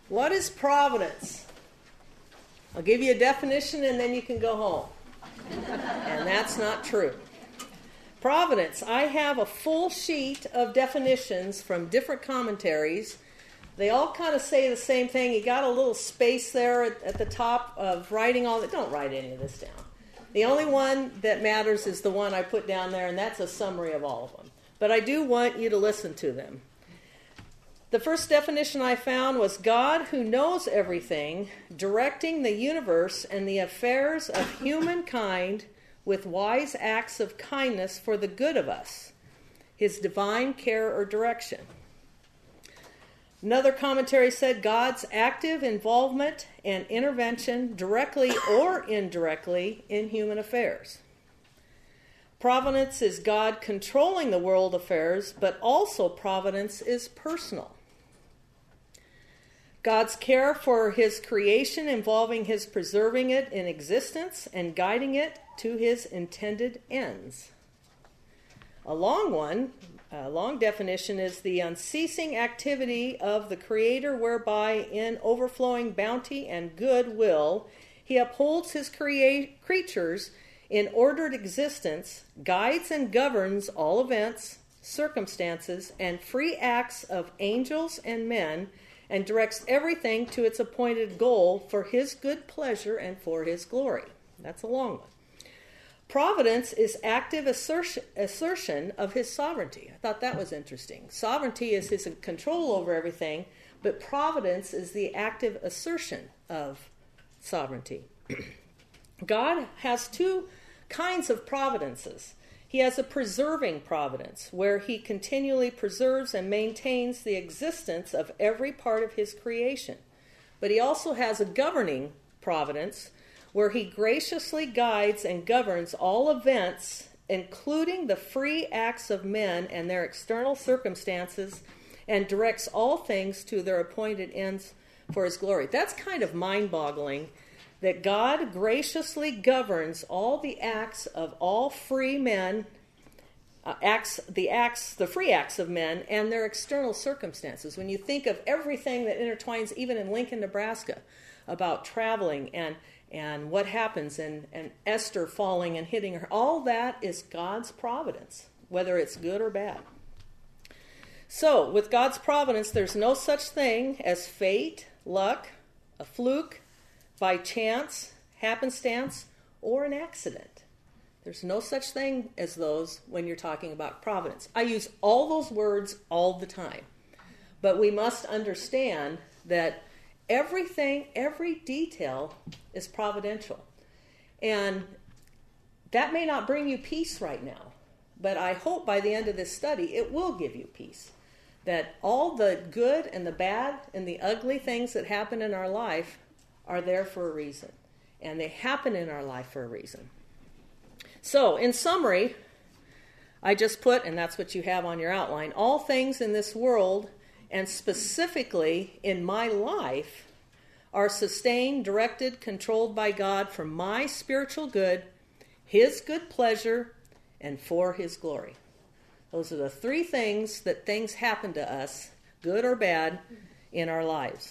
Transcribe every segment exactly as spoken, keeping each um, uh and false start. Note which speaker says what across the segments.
Speaker 1: What is providence? I'll give you a definition and then you can go home. And that's not true. Providence. I have a full sheet of definitions from different commentaries. They all kind of say the same thing. You got a little space there at, at the top of writing all that. Don't write any of this down. The only one that matters is the one I put down there, and that's a summary of all of them. But I do want you to listen to them. The first definition I found was God who knows everything, directing the universe and the affairs of humankind with wise acts of kindness for the good of us, his divine care or direction. Another commentary said God's active involvement and intervention directly or indirectly in human affairs. Providence is God controlling the world affairs, but also providence is personal. God's care for his creation involving his preserving it in existence and guiding it to his intended ends. A long one, a long definition is the unceasing activity of the Creator whereby in overflowing bounty and goodwill he upholds his crea- creatures in ordered existence, guides and governs all events, circumstances, and free acts of angels and men, and directs everything to its appointed goal for his good pleasure and for his glory. That's a long one. Providence is active assertion, assertion of his sovereignty. I thought that was interesting. Sovereignty is his control over everything, but providence is the active assertion of sovereignty. God has two kinds of providences. He has a preserving providence, where he continually preserves and maintains the existence of every part of his creation. But he also has a governing providence, where he graciously guides and governs all events, including the free acts of men and their external circumstances, and directs all things to their appointed ends for his glory. That's kind of mind-boggling, that God graciously governs all the acts of all free men, uh, acts, the acts, the free acts of men, and their external circumstances. When you think of everything that intertwines, even in Lincoln, Nebraska, about traveling and and what happens, and, and Esther falling and hitting her, all that is God's providence, whether it's good or bad. So, with God's providence, there's no such thing as fate, luck, a fluke, by chance, happenstance, or an accident. There's no such thing as those when you're talking about providence. I use all those words all the time. But we must understand that everything, every detail is providential. And that may not bring you peace right now, but I hope by the end of this study it will give you peace. That all the good and the bad and the ugly things that happen in our life are there for a reason. And they happen in our life for a reason. So, in summary, I just put, and that's what you have on your outline, all things in this world, and specifically in my life, are sustained, directed, controlled by God for my spiritual good, his good pleasure, and for his glory. Those are the three things that things happen to us, good or bad, in our lives.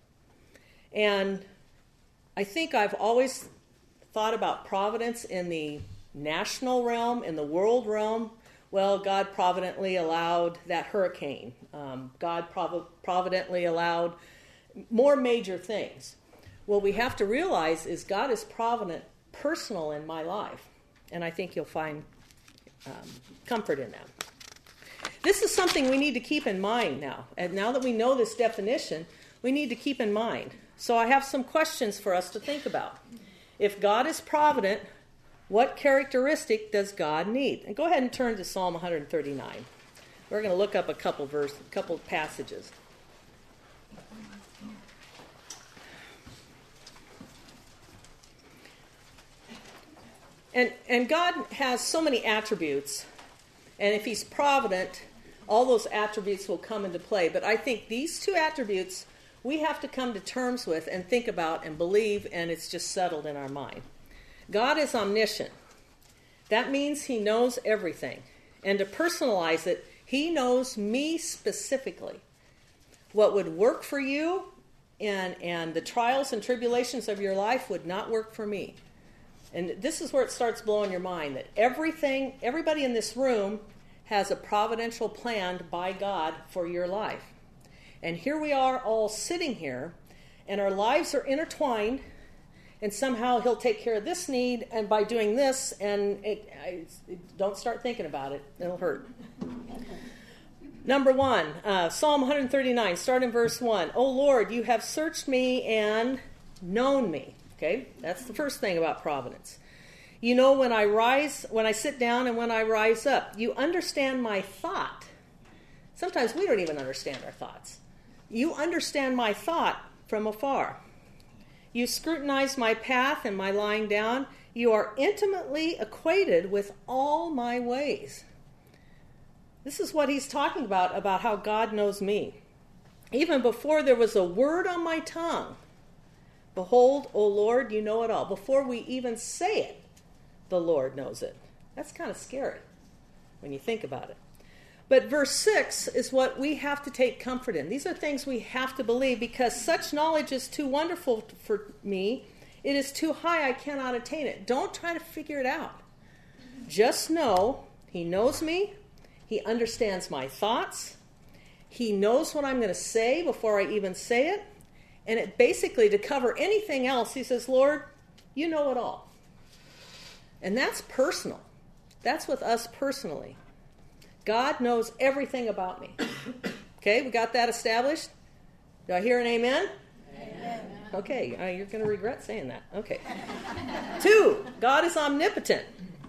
Speaker 1: And I think I've always thought about providence in the national realm, in the world realm. Well, God providently allowed that hurricane. Um, God prov- providently allowed more major things. What we have to realize is God is provident, personal in my life. And I think you'll find um, comfort in that. This is something we need to keep in mind now. And now that we know this definition, we need to keep in mind. So I have some questions for us to think about. If God is provident, what characteristic does God need? And go ahead and turn to Psalm one thirty-nine. We're going to look up a couple verse, a couple passages. And and God has so many attributes, and if he's provident, all those attributes will come into play. But I think these two attributes we have to come to terms with and think about and believe, and it's just settled in our mind. God is omniscient. That means he knows everything. And to personalize it, he knows me specifically. What would work for you and, and the trials and tribulations of your life would not work for me. And this is where it starts blowing your mind, that everything, everybody in this room has a providential plan by God for your life. And here we are all sitting here, and our lives are intertwined, and somehow he'll take care of this need, and by doing this, and it, I, it, don't start thinking about it. It'll hurt. Number one, uh, Psalm one thirty-nine, start in verse one. O Lord, you have searched me and known me. Okay, that's the first thing about providence. You know when I rise, when I sit down and when I rise up. You understand my thought. Sometimes we don't even understand our thoughts. You understand my thought from afar. You scrutinize my path and my lying down. You are intimately acquainted with all my ways. This is what he's talking about, about how God knows me. Even before there was a word on my tongue, behold, O Lord, you know it all. Before we even say it, the Lord knows it. That's kind of scary when you think about it. But verse six is what we have to take comfort in. These are things we have to believe, because such knowledge is too wonderful for me. It is too high, I cannot attain it. Don't try to figure it out. Just know he knows me. He understands my thoughts. He knows what I'm going to say before I even say it. And it basically, to cover anything else, he says, Lord, you know it all. And that's personal. That's with us personally. God knows everything about me. Okay, we got that established? Do I hear an amen? Amen. Okay, uh, you're going to regret saying that. Okay. Two, God is omnipotent.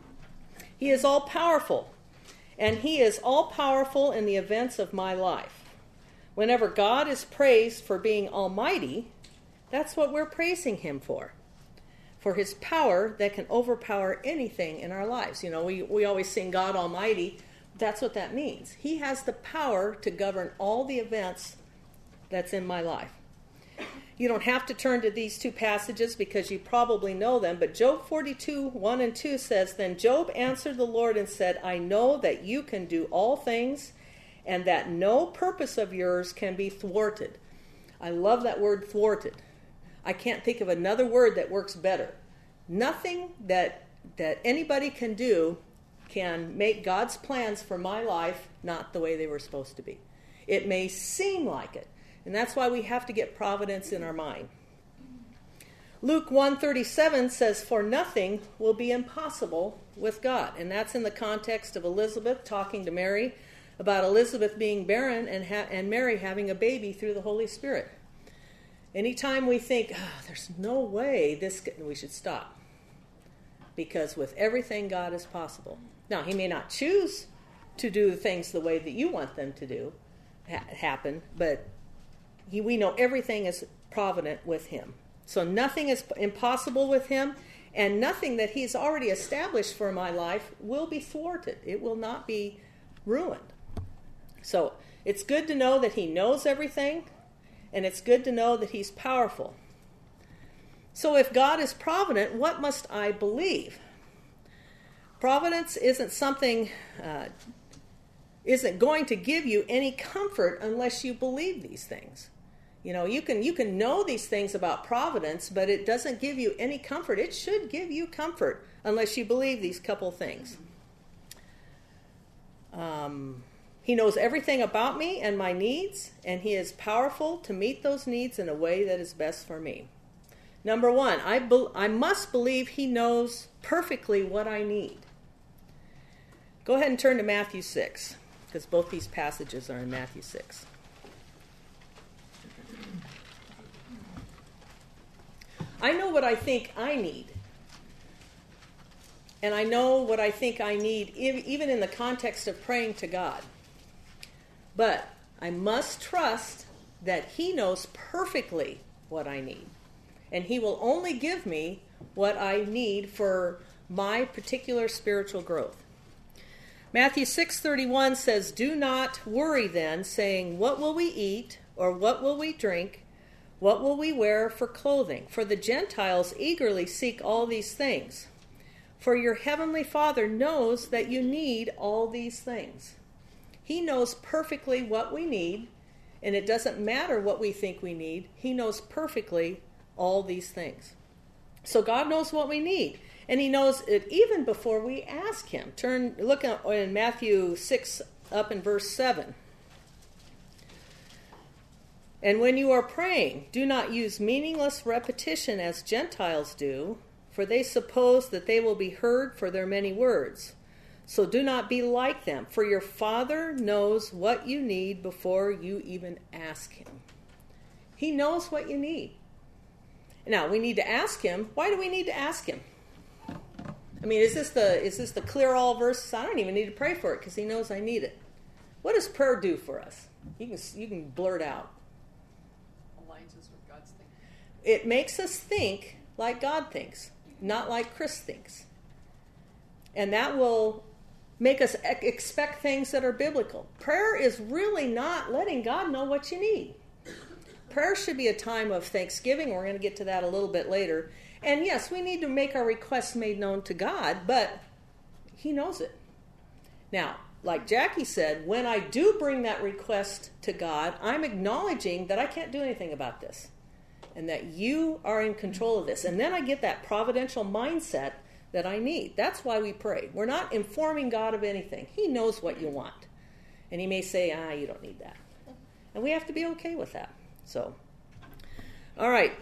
Speaker 1: He is all-powerful. And he is all-powerful in the events of my life. Whenever God is praised for being almighty, that's what we're praising him for. For his power that can overpower anything in our lives. You know, we, we always sing God Almighty. That's what that means. He has the power to govern all the events that's in my life. You don't have to turn to these two passages because you probably know them, but Job forty-two, one and two says, Then Job answered the Lord and said, I know that you can do all things, and that no purpose of yours can be thwarted. I love that word, thwarted. I can't think of another word that works better. Nothing that that anybody can do can make God's plans for my life not the way they were supposed to be. It may seem like it, and that's why we have to get providence in our mind. Luke one thirty-seven says, For nothing will be impossible with God. And that's in the context of Elizabeth talking to Mary about Elizabeth being barren and, ha- and Mary having a baby through the Holy Spirit. Anytime we think, oh, there's no way this could, we should stop. Because with everything, God is possible. Now, he may not choose to do the things the way that you want them to do, ha- happen, but he, we know everything is provident with him. So nothing is impossible with him, and nothing that he's already established for my life will be thwarted. It will not be ruined. So it's good to know that he knows everything, and it's good to know that he's powerful. So if God is provident, what must I believe? Providence isn't something, uh, isn't going to give you any comfort unless you believe these things. You know, you can you can know these things about providence, but it doesn't give you any comfort. It should give you comfort unless you believe these couple things. Um, he knows everything about me and my needs, and he is powerful to meet those needs in a way that is best for me. Number one, I, be, I must believe he knows perfectly what I need. Go ahead and turn to Matthew six, because both these passages are in Matthew six. I know what I think I need. And I know what I think I need, even in the context of praying to God. But I must trust that he knows perfectly what I need. And he will only give me what I need for my particular spiritual growth. Matthew six thirty-one says, Do not worry then, saying, What will we eat, or what will we drink? What will we wear for clothing? For the Gentiles eagerly seek all these things. For your heavenly Father knows that you need all these things. He knows perfectly what we need, And it doesn't matter what we think we need. He knows perfectly all these things. So God knows what we need. And he knows it even before we ask him. Turn, look at, in Matthew six, up in verse seven. And when you are praying, do not use meaningless repetition as Gentiles do, for they suppose that they will be heard for their many words. So do not be like them, for your Father knows what you need before you even ask him. He knows what you need. Now, we need to ask him. Why do we need to ask him? I mean, is this the is this the clear all verses? I don't even need to pray for it because he knows I need it. What does prayer do for us? You can you can blurt out.
Speaker 2: Aligns us with God's thinking.
Speaker 1: It makes us think like God thinks, not like Chris thinks. And that will make us expect things that are biblical. Prayer is really not letting God know what you need. Prayer should be a time of thanksgiving. We're going to get to that a little bit later. And yes, we need to make our requests made known to God, but he knows it. Now, like Jackie said, when I do bring that request to God, I'm acknowledging that I can't do anything about this and that you are in control of this. And then I get that providential mindset that I need. That's why we pray. We're not informing God of anything. He knows what you want. And he may say, ah, you don't need that. And we have to be okay with that. So, all right.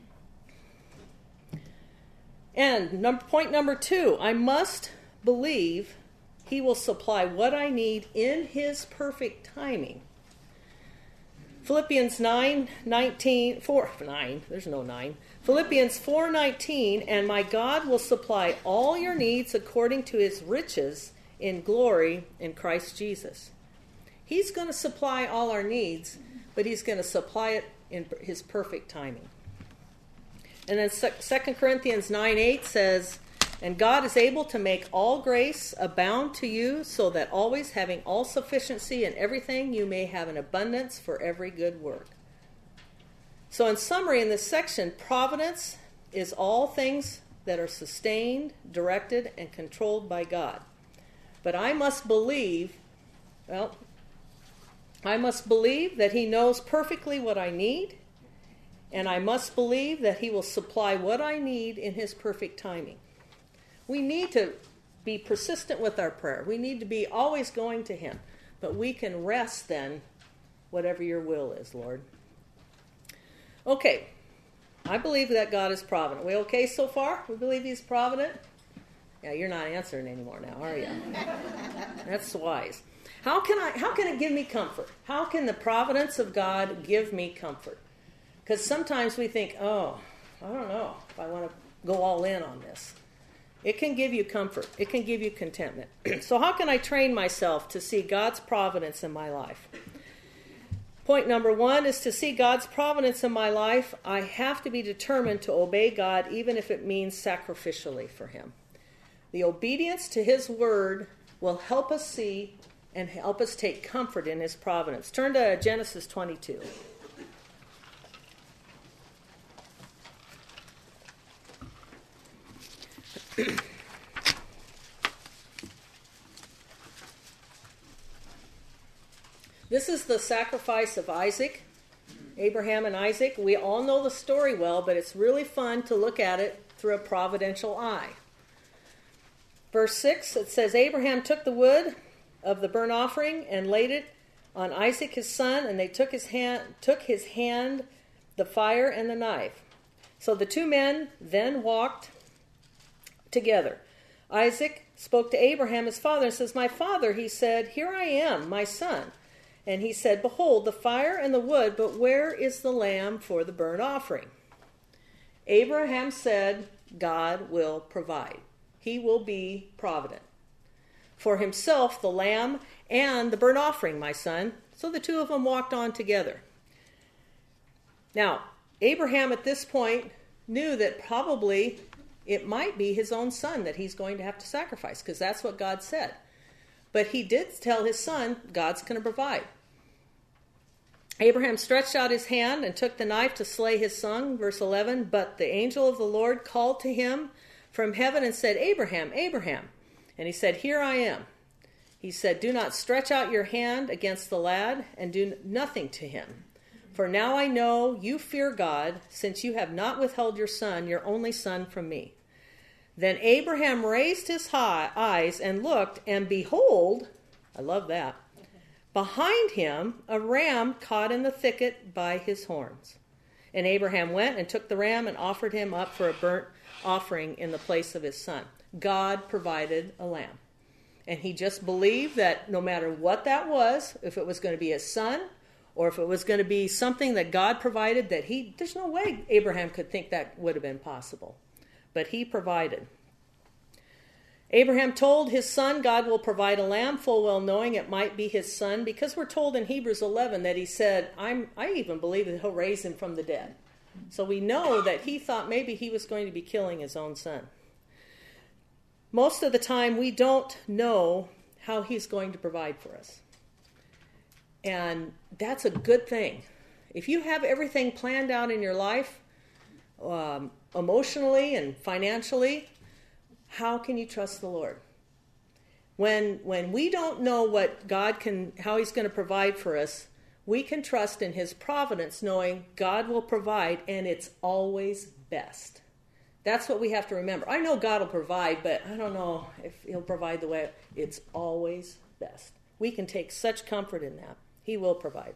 Speaker 1: And number, point number two, I must believe he will supply what I need in his perfect timing. Philippians nine nineteen, four, nine, there's no nine. Philippians four nineteen, and my God will supply all your needs according to his riches in glory in Christ Jesus. He's going to supply all our needs, but he's going to supply it in his perfect timing. And then Second Corinthians nine eight says, and God is able to make all grace abound to you, so that always having all sufficiency in everything, you may have an abundance for every good work. So in summary, in this section, providence is all things that are sustained, directed, and controlled by God. But I must believe, well, I must believe that he knows perfectly what I need, and I must believe that he will supply what I need in his perfect timing. We need to be persistent with our prayer. We need to be always going to him. But we can rest then, whatever your will is, Lord. Okay. I believe that God is provident. We okay so far? We believe he's provident? Yeah, you're not answering anymore now, are you? That's wise. How can I? How can it give me comfort? How can the providence of God give me comfort? Because sometimes we think, oh, I don't know if I want to go all in on this. It can give you comfort. It can give you contentment. So how can I train myself to see God's providence in my life? Point number one is to see God's providence in my life. I have to be determined to obey God, even if it means sacrificially for him. The obedience to his word will help us see and help us take comfort in his providence. Turn to Genesis twenty-two. This is the sacrifice of Isaac, Abraham and Isaac. We all know the story well, but it's really fun to look at it through a providential eye. Verse six, it says, Abraham took the wood of the burnt offering and laid it on Isaac his son, and they took his hand, took his hand, the fire and the knife. So the two men then walked together. Isaac spoke to Abraham, his father, and says, my father, he said, here I am, my son. And he said, behold, the fire and the wood, but where is the lamb for the burnt offering? Abraham said, God will provide. He will be provident. For himself, the lamb and the burnt offering, my son. So the two of them walked on together. Now, Abraham at this point knew that probably it might be his own son that he's going to have to sacrifice, because that's what God said. But he did tell his son, God's going to provide. Abraham stretched out his hand and took the knife to slay his son. Verse eleven, but the angel of the Lord called to him from heaven and said, Abraham, Abraham. And he said, here I am. He said, "Do not stretch out your hand against the lad and do nothing to him. For now I know you fear God, since you have not withheld your son, your only son, from me." Then Abraham raised his high eyes and looked, and behold, I love that, behind him a ram caught in the thicket by his horns. And Abraham went and took the ram and offered him up for a burnt offering in the place of his son. God provided a lamb. And he just believed that no matter what that was, if it was going to be his son, or if it was going to be something that God provided, that he, there's no way Abraham could think that would have been possible. But he provided. Abraham told his son God will provide a lamb, full well knowing it might be his son, because we're told in Hebrews eleven that he said, I'm, I even believe that he'll raise him from the dead. So we know that he thought maybe he was going to be killing his own son. Most of the time we don't know how he's going to provide for us. And that's a good thing. If you have everything planned out in your life, um, emotionally and financially, how can you trust the Lord? When when we don't know what God can, how he's going to provide for us, we can trust in his providence, knowing God will provide, and it's always best. That's what we have to remember. I know God will provide, but I don't know if he'll provide the way. It's always best. We can take such comfort in that. He will provide.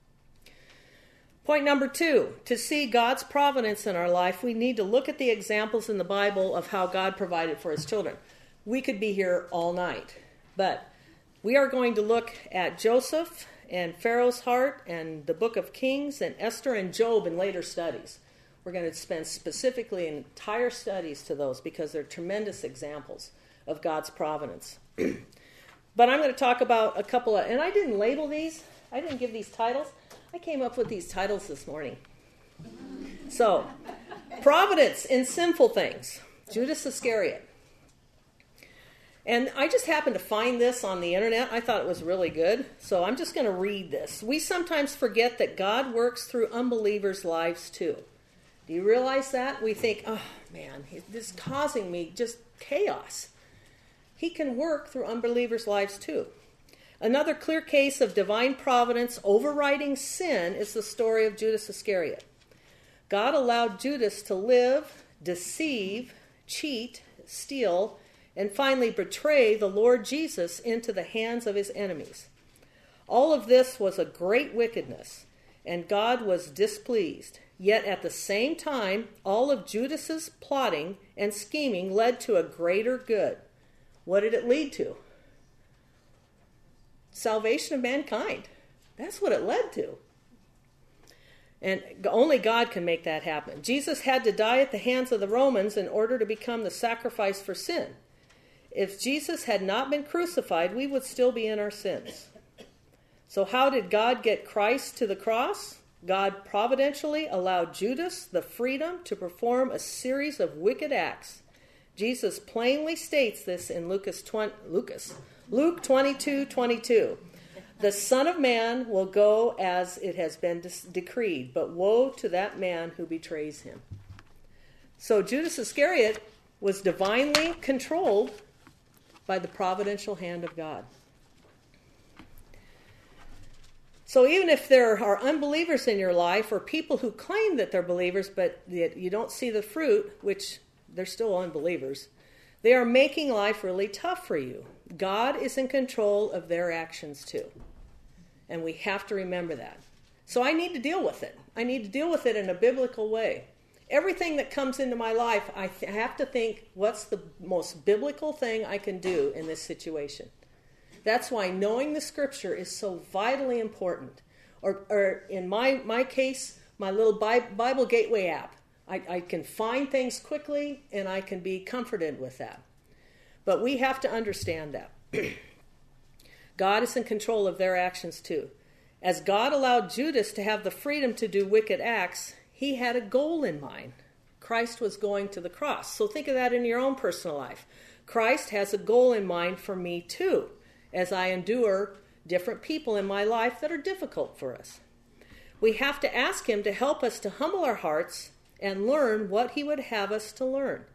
Speaker 1: Point number two, to see God's providence in our life, we need to look at the examples in the Bible of how God provided for his children. We could be here all night, but we are going to look at Joseph and Pharaoh's heart and the book of Kings and Esther and Job in later studies. We're going to spend specifically entire studies to those because they're tremendous examples of God's providence. But I'm going to talk about a couple of, and I didn't label these, I didn't give these titles. I came up with these titles this morning. So, providence in sinful things. Judas Iscariot. And I just happened to find this on the internet. I thought it was really good. So I'm just going to read this. We sometimes forget that God works through unbelievers' lives too. Do you realize that? We think, oh man, this is causing me just chaos. He can work through unbelievers' lives too. Another clear case of divine providence overriding sin is the story of Judas Iscariot. God allowed Judas to live, deceive, cheat, steal, and finally betray the Lord Jesus into the hands of his enemies. All of this was a great wickedness, and God was displeased. Yet at the same time, all of Judas's plotting and scheming led to a greater good. What did it lead to? Salvation of mankind. That's what it led to. And only God can make that happen. Jesus had to die at the hands of the Romans in order to become the sacrifice for sin. If Jesus had not been crucified, we would still be in our sins. So how did God get Christ to the cross? God providentially allowed Judas the freedom to perform a series of wicked acts. Jesus plainly states this in Lucas twenty, Lucas, Luke twenty-two twenty-two. The Son of Man will go as it has been de- decreed, but woe to that man who betrays him. So Judas Iscariot was divinely controlled by the providential hand of God. So even if there are unbelievers in your life or people who claim that they're believers but you don't see the fruit, which they're still unbelievers, they are making life really tough for you. God is in control of their actions too. And we have to remember that. So I need to deal with it. I need to deal with it in a biblical way. Everything that comes into my life, I th- have to think, what's the most biblical thing I can do in this situation? That's why knowing the scripture is so vitally important. Or, or in my, my case, my little Bible Gateway app. I, I can find things quickly and I can be comforted with that. But we have to understand that. God is in control of their actions too. As God allowed Judas to have the freedom to do wicked acts, he had a goal in mind. Christ was going to the cross. So think of that in your own personal life. Christ has a goal in mind for me too, as I endure different people in my life that are difficult for us. We have to ask him to help us to humble our hearts and learn what he would have us to learn.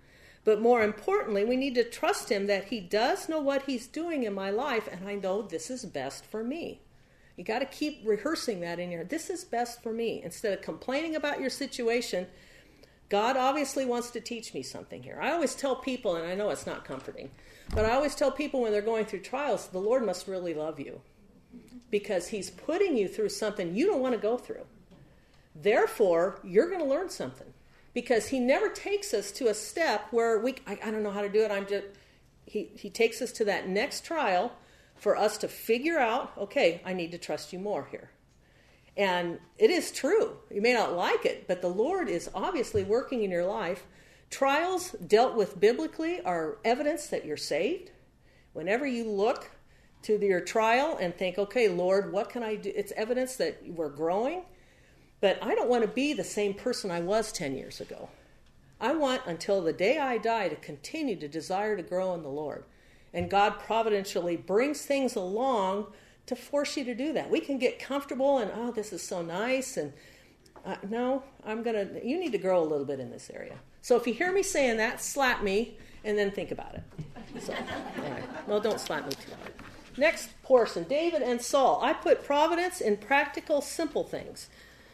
Speaker 1: But more importantly, we need to trust him that he does know what he's doing in my life, and I know this is best for me. You got to keep rehearsing that in your head. This is best for me. Instead of complaining about your situation, God obviously wants to teach me something here. I always tell people, and I know it's not comforting, but I always tell people when they're going through trials, the Lord must really love you because he's putting you through something you don't want to go through. Therefore, you're going to learn something because he never takes us to a step where we, I, I don't know how to do it. I'm just, he, he takes us to that next trial for us to figure out, okay, I need to trust you more here. And it is true. You may not like it, but the Lord is obviously working in your life. Trials dealt with biblically are evidence that you're saved. Whenever you look to your trial and think, okay, Lord, what can I do? It's evidence that we're growing. But I don't want to be the same person I was ten years ago. I want, until the day I die, to continue to desire to grow in the Lord. And God providentially brings things along to force you to do that. We can get comfortable and, oh, this is so nice. And uh, no, I'm going to, you need to grow a little bit in this area. So if you hear me saying that, slap me and then think about it. So, anyway, no, don't slap me too hard. Next portion, David and Saul. I put providence in practical, simple things.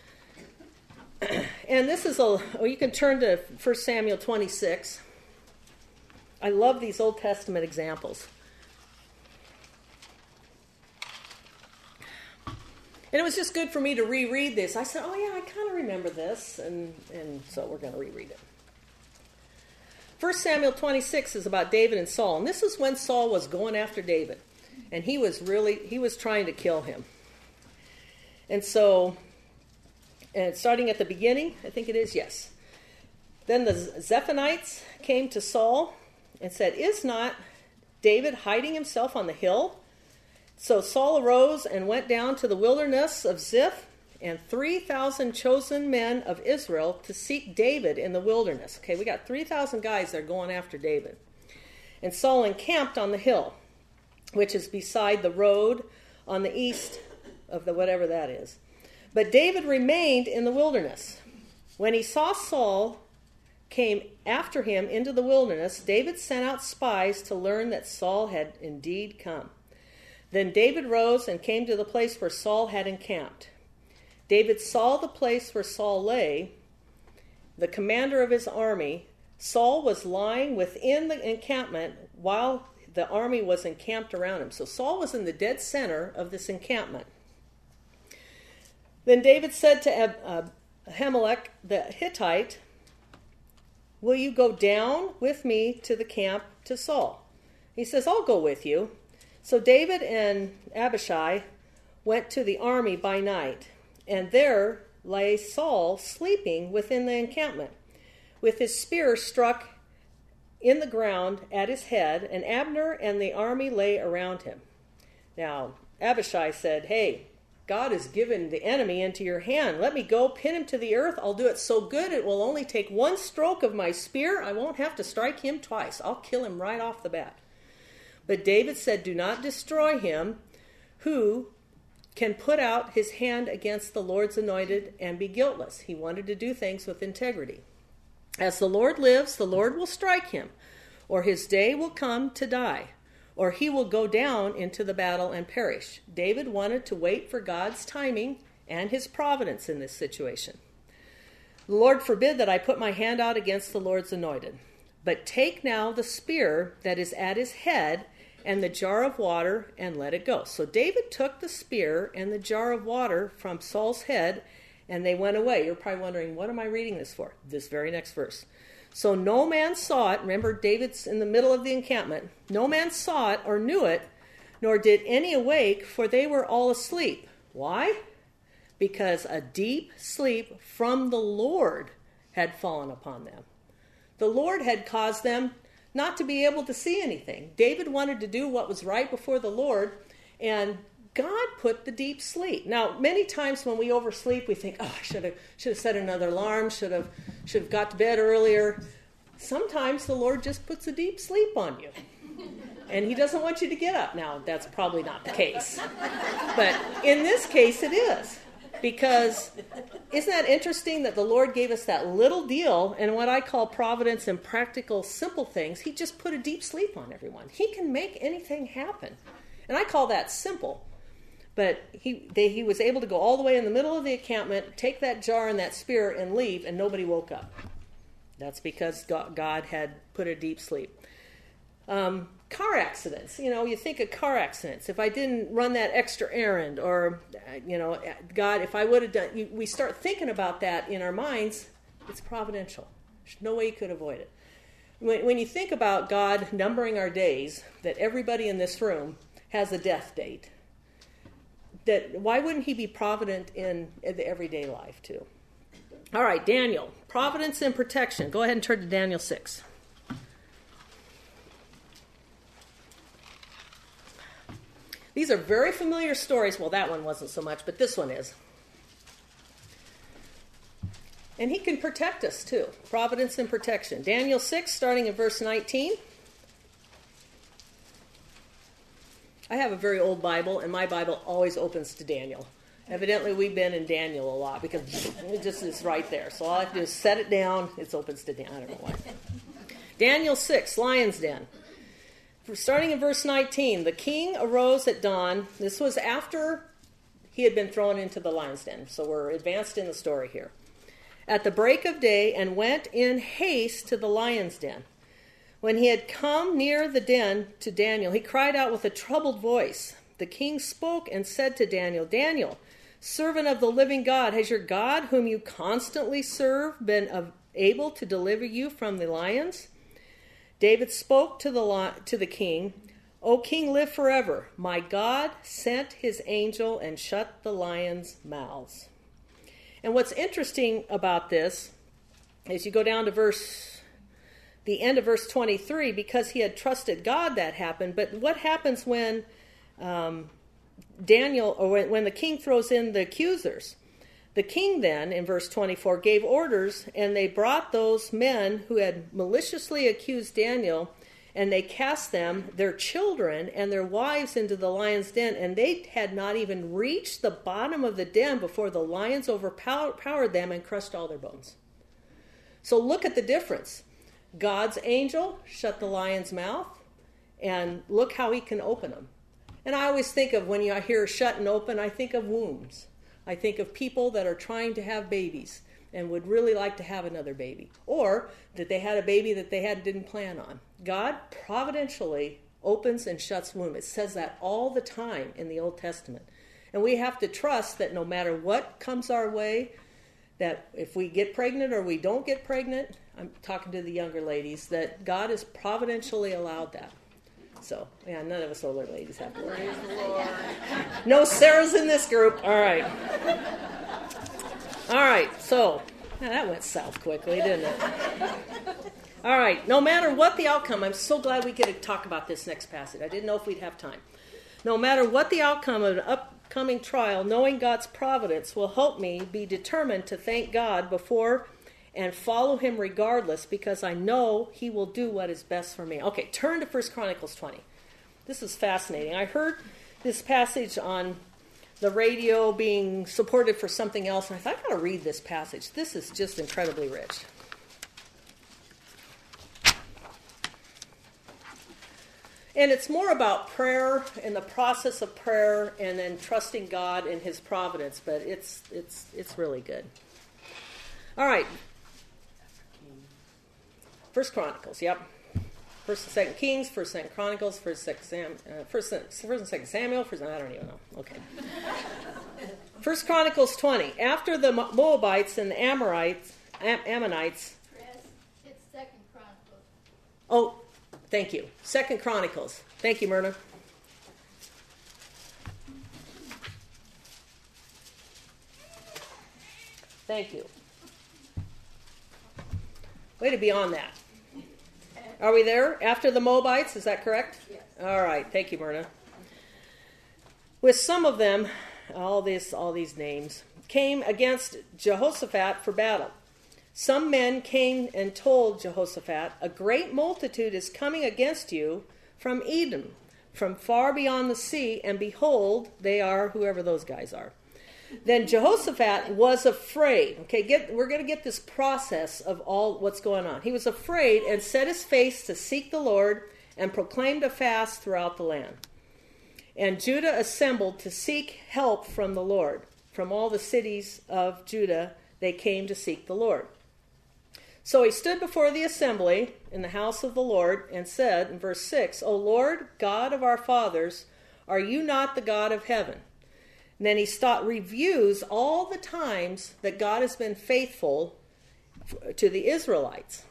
Speaker 1: And this is a, well, you can turn to First Samuel twenty-six. I love these Old Testament examples. And it was just good for me to reread this. I said, oh yeah, I kind of remember this. And, and so we're going to reread it. First Samuel twenty-six is about David and Saul. And this is when Saul was going after David. And he was really, he was trying to kill him. And so, and starting at the beginning, I think it is, yes. Then the Zephonites came to Saul and said, is not David hiding himself on the hill? So Saul arose and went down to the wilderness of Ziph, and three thousand chosen men of Israel to seek David in the wilderness. Okay, we got three thousand guys that are going after David. And Saul encamped on the hill, which is beside the road on the east of the whatever that is. But David remained in the wilderness. When he saw Saul came after him into the wilderness, David sent out spies to learn that Saul had indeed come. Then David rose and came to the place where Saul had encamped. David saw the place where Saul lay, the commander of his army. Saul was lying within the encampment while the army was encamped around him. So Saul was in the dead center of this encampment. Then David said to Ahimelech the Hittite, will you go down with me to the camp to Saul? He says, I'll go with you. So David and Abishai went to the army by night, and there lay Saul sleeping within the encampment, with his spear struck in the ground at his head, and Abner and the army lay around him. Now, Abishai said, hey, God has given the enemy into your hand. Let me go pin him to the earth. I'll do it so good it will only take one stroke of my spear. I won't have to strike him twice. I'll kill him right off the bat. But David said, do not destroy him who can put out his hand against the Lord's anointed and be guiltless. He wanted to do things with integrity. As the Lord lives, the Lord will strike him, or his day will come to die, or he will go down into the battle and perish. David wanted to wait for God's timing and his providence in this situation. The Lord forbid that I put my hand out against the Lord's anointed. But take now the spear that is at his head and the jar of water and let it go. So David took the spear and the jar of water from Saul's head, and they went away. You're probably wondering, what am I reading this for? This very next verse. So no man saw it. Remember, David's in the middle of the encampment. No man saw it or knew it, nor did any awake, for they were all asleep. Why? Because a deep sleep from the Lord had fallen upon them. The Lord had caused them not to be able to see anything. David wanted to do what was right before the Lord, and God put the deep sleep. Now, many times when we oversleep, we think, oh, I should have should have set another alarm, should have should have got to bed earlier. Sometimes the Lord just puts a deep sleep on you. And he doesn't want you to get up. Now, that's probably not the case. But in this case, it is. Because isn't that interesting that the Lord gave us that little deal, and what I call providence and practical, simple things, he just put a deep sleep on everyone. He can make anything happen. And I call that simple. But he they, he was able to go all the way in the middle of the encampment, take that jar and that spear and leave, and nobody woke up. That's because God, God had put a deep sleep. Um, car accidents. You know, you think of car accidents. If I didn't run that extra errand, or, you know, God, if I would have done, you, we start thinking about that in our minds, it's providential. There's no way you could avoid it. When, when you think about God numbering our days, that everybody in this room has a death date, that why wouldn't he be provident in, in the everyday life too? All right, Daniel, providence and protection. Go ahead and turn to Daniel six. These are very familiar stories. Well, that one wasn't so much, but this one is. And he can protect us too. Providence and protection. Daniel six, starting in verse nineteen. I have a very old Bible, and my Bible always opens to Daniel. Evidently, we've been in Daniel a lot because it just is right there. So all I have to do is set it down. It opens to Daniel. I don't know why. Daniel six, lion's den. Starting in verse nineteen, the king arose at dawn. This was after he had been thrown into the lion's den. So we're advanced in the story here. At the break of day, and went in haste to the lion's den. When he had come near the den to Daniel, he cried out with a troubled voice. The king spoke and said to Daniel, Daniel, servant of the living God, has your God, whom you constantly serve, been able to deliver you from the lions? David spoke to the to the king, O king, live forever. My God sent his angel and shut the lions' mouths. And what's interesting about this is you go down to verse the end of verse twenty-three, because he had trusted God, that happened. But what happens when um, Daniel, or when, when the king throws in the accusers? The king then, in verse twenty-four, gave orders, and they brought those men who had maliciously accused Daniel, and they cast them, their children, and their wives into the lion's den, and they had not even reached the bottom of the den before the lions overpowered them and crushed all their bones. So look at the difference. God's angel shut the lion's mouth, and look how he can open them. And I always think of, when you hear shut and open, I think of wombs. I think of people that are trying to have babies and would really like to have another baby. Or that they had a baby that they had didn't plan on. God providentially opens and shuts womb. It says that all the time in the Old Testament. And we have to trust that no matter what comes our way, that if we get pregnant or we don't get pregnant, I'm talking to the younger ladies, that God has providentially allowed that. So, yeah, none of us older ladies have to worry. No Sarahs in this group. All right. All right, so, yeah, that went south quickly, didn't it? All right, no matter what the outcome, I'm so glad we get to talk about this next passage. I didn't know if we'd have time. No matter what the outcome of an upcoming trial, knowing God's providence will help me be determined to thank God before and follow him regardless, because I know he will do what is best for me. Okay, turn to First Chronicles twenty. This is fascinating. I heard this passage on the radio being supported for something else, and I thought, I've got to read this passage. This is just incredibly rich. And it's more about prayer and the process of prayer, and then trusting God and his providence, but it's it's it's really good. All right. First Chronicles, yep. First and Second Kings, First and Second Chronicles, First and Second Sam, uh, First, First and Second Samuel. First, I don't even know. Okay. First Chronicles twenty. After the Moabites and the Amorites, Am- Ammonites.
Speaker 3: Chris, it's Second Chronicles.
Speaker 1: Oh, thank you. Second Chronicles. Thank you, Myrna. Thank you. Way to be on that. Are we there? After the Moabites, is that correct?
Speaker 3: Yes.
Speaker 1: All right. Thank you, Myrna. With some of them, all this, all these names, came against Jehoshaphat for battle. Some men came and told Jehoshaphat, a great multitude is coming against you from Edom, from far beyond the sea, and behold, they are whoever those guys are. Then Jehoshaphat was afraid. Okay, get, we're going to get this process of all what's going on. He was afraid and set his face to seek the Lord and proclaimed a fast throughout the land. And Judah assembled to seek help from the Lord. From all the cities of Judah, they came to seek the Lord. So he stood before the assembly in the house of the Lord and said in verse six, O Lord, God of our fathers, are you not the God of heaven? And then he start, reviews all the times that God has been faithful to the Israelites.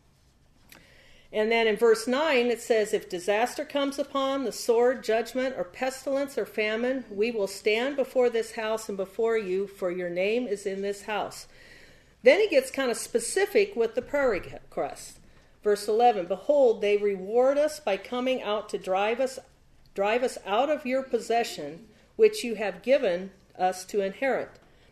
Speaker 1: And then in verse nine it says, if disaster comes upon the sword, judgment, or pestilence, or famine, we will stand before this house and before you, for your name is in this house. Then he gets kind of specific with the prayer request. Verse eleven, behold, they reward us by coming out to drive us, drive us out of your possession, which you have given us to inherit.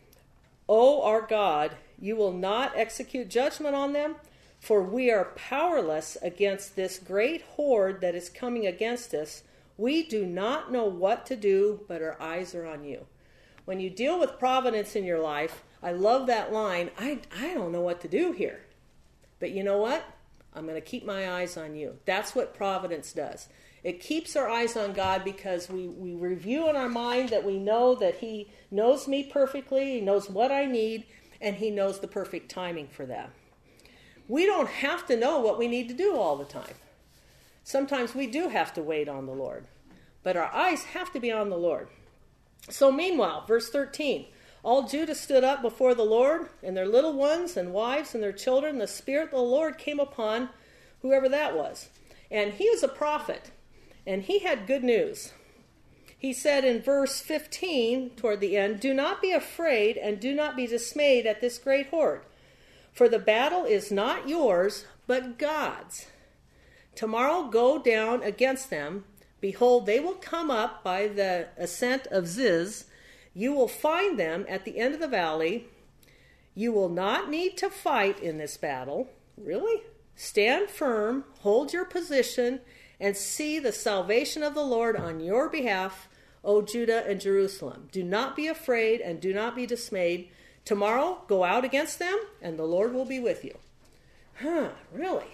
Speaker 1: O our God, you will not execute judgment on them, for we are powerless against this great horde that is coming against us. We do not know what to do, but our eyes are on you. When you deal with providence in your life, I love that line, I, I don't know what to do here. But you know what? I'm going to keep my eyes on you. That's what providence does. It keeps our eyes on God because we, we review in our mind that we know that he knows me perfectly, he knows what I need, and he knows the perfect timing for that. We don't have to know what we need to do all the time. Sometimes we do have to wait on the Lord. But our eyes have to be on the Lord. So meanwhile, verse thirteen, all Judah stood up before the Lord, and their little ones and wives and their children. The Spirit of the Lord came upon whoever that was. And he was a prophet, and he had good news. He said in verse fifteen, toward the end, do not be afraid and do not be dismayed at this great horde. For the battle is not yours, but God's. Tomorrow go down against them. Behold, they will come up by the ascent of Ziz. You will find them at the end of the valley. You will not need to fight in this battle. Really? Stand firm, hold your position, and see the salvation of the Lord on your behalf, O Judah and Jerusalem. Do not be afraid and do not be dismayed. Tomorrow, go out against them, and the Lord will be with you. Huh, really?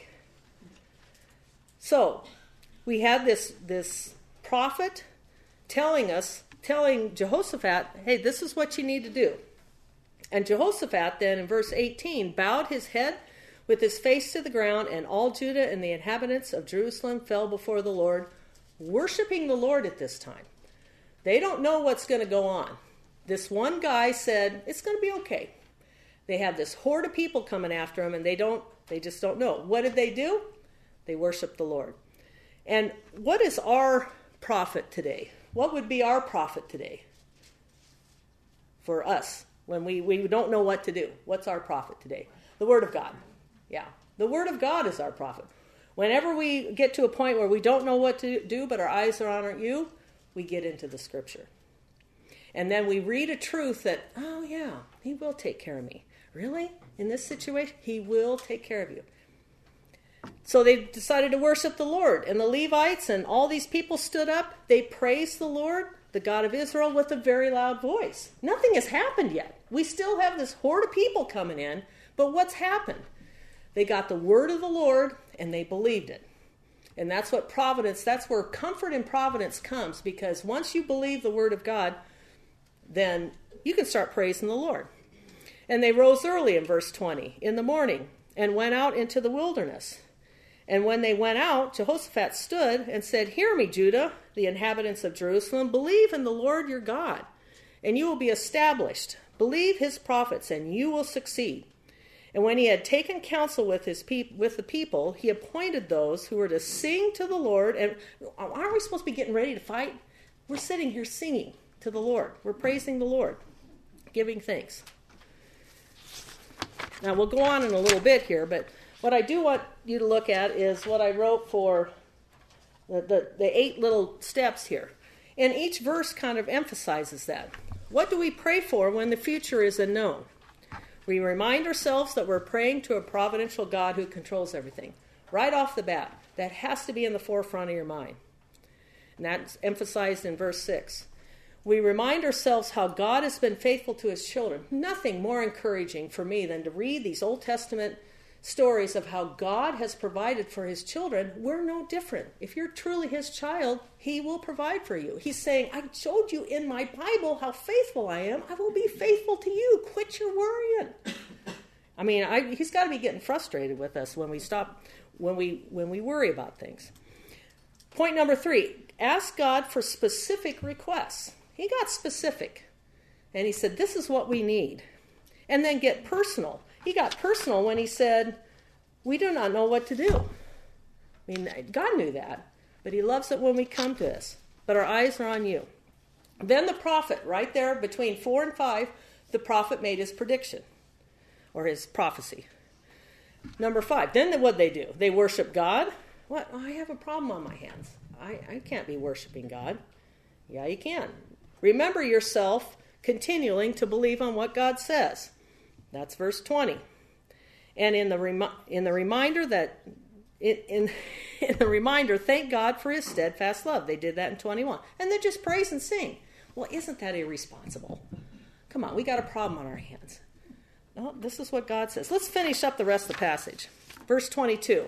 Speaker 1: So, we had this, this prophet telling us, telling Jehoshaphat, hey, this is what you need to do. And Jehoshaphat then, in verse eighteen, bowed his head with his face to the ground, and all Judah and the inhabitants of Jerusalem fell before the Lord, worshiping the Lord at this time. They don't know what's going to go on. This one guy said, it's going to be okay. They have this horde of people coming after them, and they don't, they just don't know. What did they do? They worshiped the Lord. And what is our prophet today? What would be our prophet today? For us, when we, we don't know what to do. What's our prophet today? The Word of God. Yeah. The Word of God is our prophet. Whenever we get to a point where we don't know what to do, but our eyes are on you, we get into the Scripture. And then we read a truth that, oh yeah, he will take care of me. Really? In this situation? He will take care of you. So they decided to worship the Lord. And the Levites and all these people stood up. They praised the Lord, the God of Israel, with a very loud voice. Nothing has happened yet. We still have this horde of people coming in. But what's happened? They got the word of the Lord and they believed it. And that's what providence, that's where comfort in providence comes. Because once you believe the word of God, then you can start praising the Lord. And they rose early in verse twenty in the morning and went out into the wilderness. And when they went out, Jehoshaphat stood and said, hear me, Judah, the inhabitants of Jerusalem, believe in the Lord your God, and you will be established. Believe his prophets, and you will succeed. And when he had taken counsel with his pe- with the people, he appointed those who were to sing to the Lord. And aren't we supposed to be getting ready to fight? We're sitting here singing to the Lord. We're praising the Lord, giving thanks. Now, we'll go on in a little bit here, but what I do want you to look at is what I wrote for the, the, the eight little steps here. And each verse kind of emphasizes that. What do we pray for when the future is unknown? We remind ourselves that we're praying to a providential God who controls everything. Right off the bat, that has to be in the forefront of your mind. And that's emphasized in verse six. We remind ourselves how God has been faithful to his children. Nothing more encouraging for me than to read these Old Testament stories of how God has provided for his children. We're no different. If you're truly his child, he will provide for you. He's saying, I showed you in my Bible how faithful I am. I will be faithful to you. Quit your worrying. I mean, I, he's got to be getting frustrated with us when we stop, when we when we worry about things. Point number three, ask God for specific requests. He got specific. And he said, this is what we need. And then get personal. He got personal when he said, we do not know what to do. I mean, God knew that. But he loves it when we come to this. But our eyes are on you. Then the prophet, right there between four and five, the prophet made his prediction. Or his prophecy. Number five, then what they do? They worship God. What? Oh, I have a problem on my hands. I, I can't be worshiping God. Yeah, you can. Remember yourself continuing to believe on what God says. That's verse twenty. And in the remi- in the reminder that in, in in the reminder, thank God for his steadfast love. They did that in twenty-one. And then just praise and sing. Well, isn't that irresponsible? Come on, we got a problem on our hands. No, this is what God says. Let's finish up the rest of the passage. Verse twenty-two.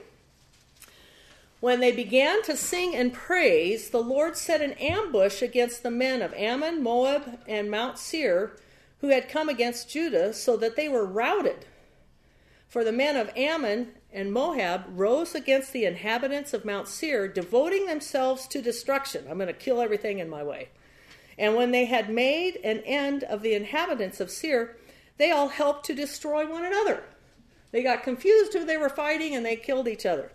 Speaker 1: When they began to sing and praise, the Lord set an ambush against the men of Ammon, Moab, and Mount Seir, who had come against Judah, so that they were routed. For the men of Ammon and Moab rose against the inhabitants of Mount Seir, devoting themselves to destruction. I'm going to kill everything in my way. And when they had made an end of the inhabitants of Seir, they all helped to destroy one another. They got confused who they were fighting, and they killed each other.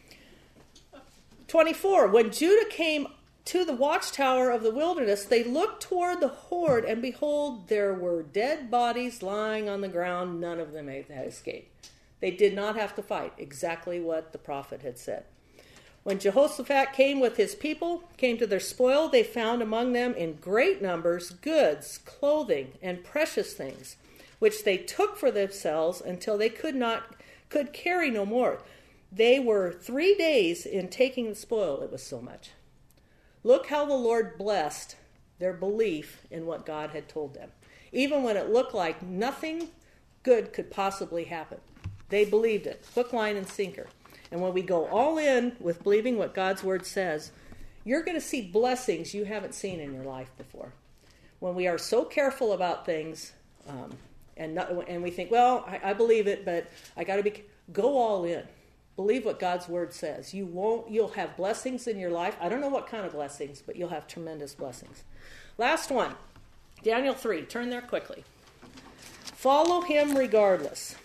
Speaker 1: twenty-four. When Judah came to the watchtower of the wilderness, they looked toward the horde, and behold, there were dead bodies lying on the ground. None of them had escaped. They did not have to fight. Exactly what the prophet had said. When Jehoshaphat came with his people, came to their spoil, they found among them in great numbers goods, clothing, and precious things, which they took for themselves until they could not could carry no more. They were three days in taking the spoil. It was so much. Look how the Lord blessed their belief in what God had told them. Even when it looked like nothing good could possibly happen. They believed it. Hook, line, and sinker. And when we go all in with believing what God's word says, you're going to see blessings you haven't seen in your life before. When we are so careful about things, um, and not, and we think, well, I, I believe it, but I got to be, go all in. Believe what God's word says. You won't, you'll have blessings in your life. I don't know what kind of blessings, but you'll have tremendous blessings. Last one, Daniel three. Turn there quickly. Follow him regardless.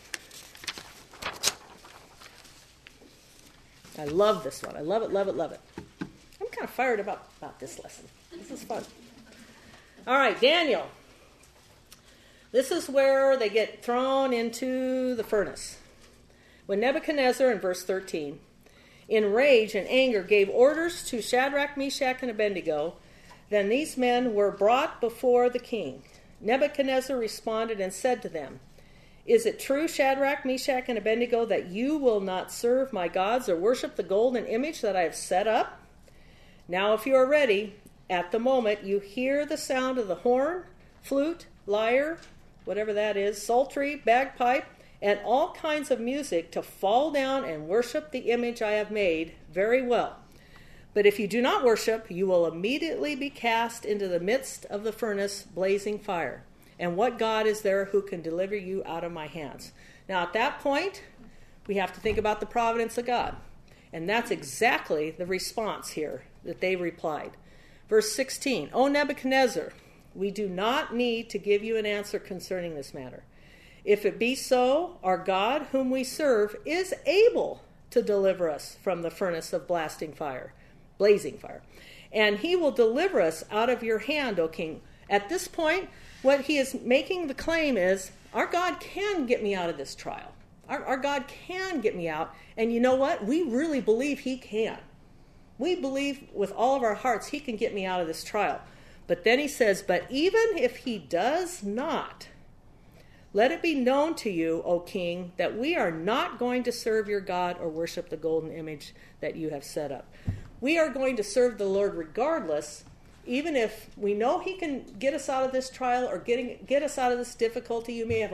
Speaker 1: I love this one. I love it, love it, love it. I'm kind of fired about, about this lesson. This is fun. All right, Daniel. This is where they get thrown into the furnace. When Nebuchadnezzar, in verse thirteen, in rage and anger gave orders to Shadrach, Meshach, and Abednego, then these men were brought before the king. Nebuchadnezzar responded and said to them, is it true, Shadrach, Meshach, and Abednego, that you will not serve my gods or worship the golden image that I have set up? Now, if you are ready, at the moment you hear the sound of the horn, flute, lyre, whatever that is, psaltery, bagpipe, and all kinds of music to fall down and worship the image I have made, very well. But if you do not worship, you will immediately be cast into the midst of the furnace, blazing fire. And what God is there who can deliver you out of my hands? Now, at that point, we have to think about the providence of God. And that's exactly the response here that they replied. Verse sixteen, O Nebuchadnezzar, we do not need to give you an answer concerning this matter. If it be so, our God, whom we serve, is able to deliver us from the furnace of blasting fire, blazing fire. And he will deliver us out of your hand, O king. At this point, what he is making the claim is, our God can get me out of this trial. Our, our God can get me out. And you know what? We really believe he can. We believe with all of our hearts he can get me out of this trial. But then he says, but even if he does not, let it be known to you, O king, that we are not going to serve your God or worship the golden image that you have set up. We are going to serve the Lord regardless, even if we know he can get us out of this trial or getting, get us out of this difficulty, you may have a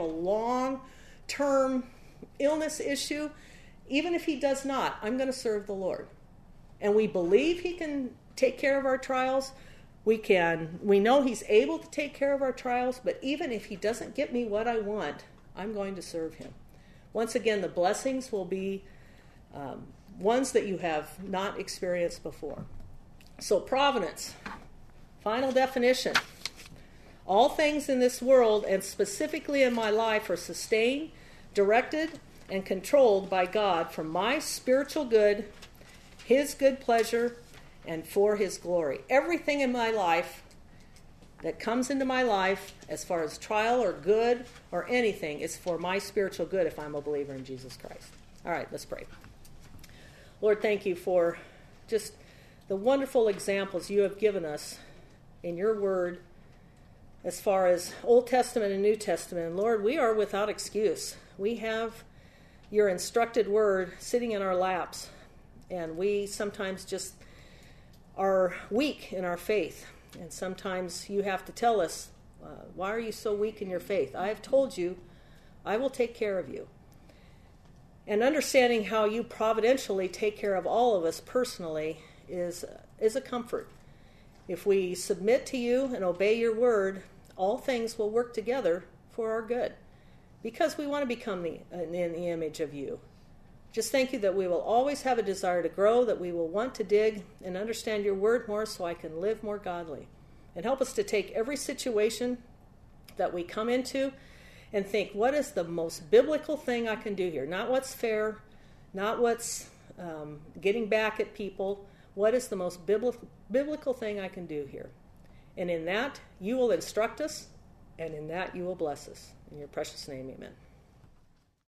Speaker 1: long-term illness issue. Even if he does not, I'm going to serve the Lord. And we believe he can take care of our trials. We can, we know he's able to take care of our trials, but even if he doesn't get me what I want, I'm going to serve him. Once again, the blessings will be um, ones that you have not experienced before. So providence, final definition. All things in this world, and specifically in my life, are sustained, directed, and controlled by God for my spiritual good, his good pleasure, and for his glory. Everything in my life that comes into my life, as far as trial or good or anything, is for my spiritual good if I'm a believer in Jesus Christ. All right, let's pray. Lord, thank you for just the wonderful examples you have given us in your word as far as Old Testament and New Testament. And Lord, we are without excuse. We have your instructed word sitting in our laps, and we sometimes just are weak in our faith. And sometimes you have to tell us, uh, why are you so weak in your faith? I have told you, I will take care of you. And understanding how you providentially take care of all of us personally is, is a comfort. If we submit to you and obey your word, all things will work together for our good, because we want to become the, in the image of you. Just thank you that we will always have a desire to grow, that we will want to dig and understand your word more so I can live more godly. And help us to take every situation that we come into and think, what is the most biblical thing I can do here? Not what's fair, not what's um, getting back at people. What is the most biblical, biblical thing I can do here? And in that, you will instruct us, and in that, you will bless us. In your precious name, amen.